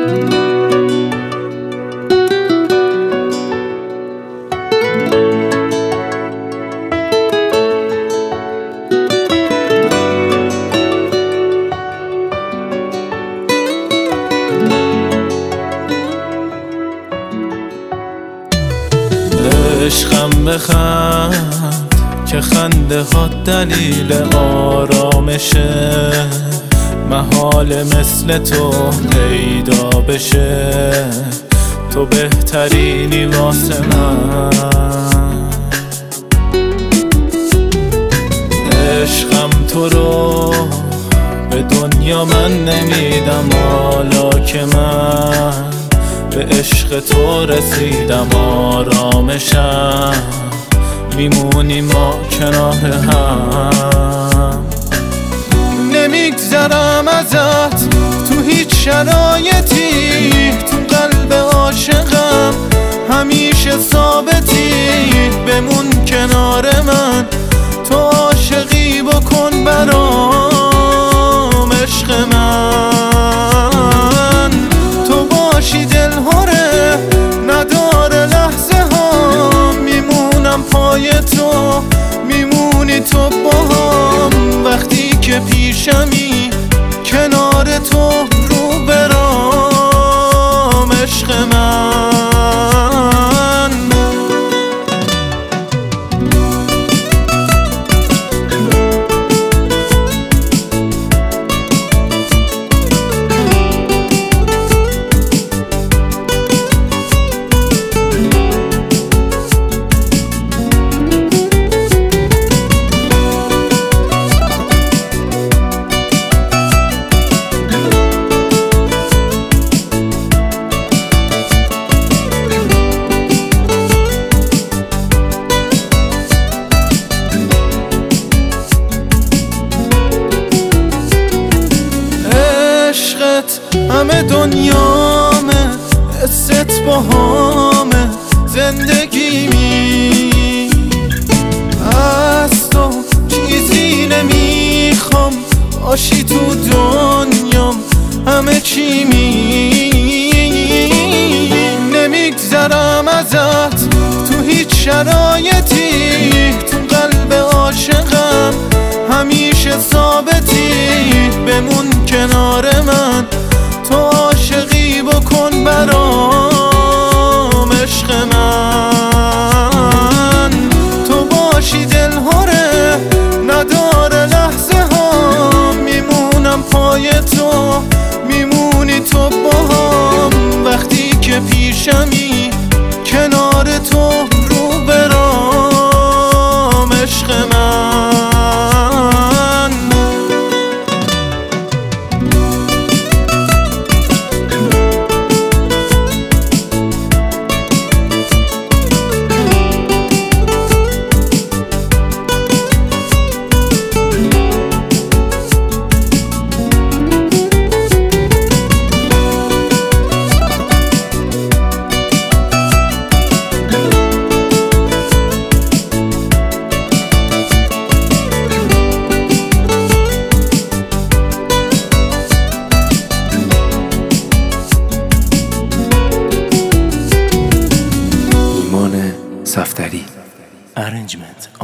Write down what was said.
عشقم بخند که خنده ها دلیل آرامشه، محال مثل تو پیدا بشه، تو بهترینی واسه من. عشقم تو رو به دنیا من نمیدم، حالا که من به عشق تو رسیدم آرامشم، میمونیم ما کنار هم. نمیگذرم ازت تو هیچ شرایطی، تو قلب عاشقم همیشه ثابتی، بمون کنار من، تو عاشقی بکن برام عشق من. تو باشی دلهره نداره لحظه ها، میمونم پای تو، میمونی تو باهم، وقتی که پیشمی کنار تو رو برام عشق من. همه دنیامه، حست باهامه، زندگیمی از تو چیزی نمیخوام، باشی تو دنیام همه چیمی. نمیگذرم ازت تو هیچ شرایطی، تو قلب عاشقم همیشه ثابتی، بمون کنار من، تو عاشقی بکن برام عشق من. تو باشی دلهره نداره لحظه ها، میمونم پای تو، میمونی تو باهم، وقتی که پیشمی کنار تو رو برام عشق من. صفدری. Arrangement